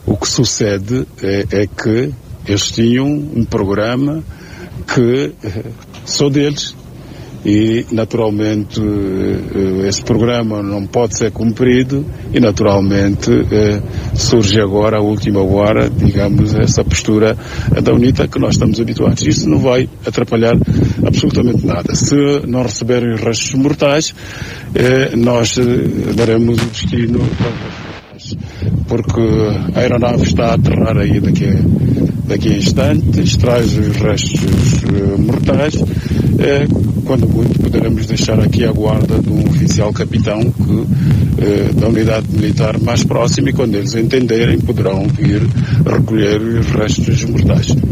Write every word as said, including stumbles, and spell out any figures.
O que sucede é, é que eles tinham um programa que só deles e naturalmente esse programa não pode ser cumprido e naturalmente surge agora à última hora, digamos, essa postura da UNITA que nós estamos habituados. Isso não vai atrapalhar absolutamente nada. Se não receberem os restos mortais, nós daremos o destino porque a aeronave está a aterrar aí daqui a, daqui a instantes, traz os restos uh, mortais. Uh, quando muito, poderemos deixar aqui a guarda de um oficial capitão que, uh, da unidade militar mais próxima, e quando eles entenderem, poderão vir recolher os restos mortais.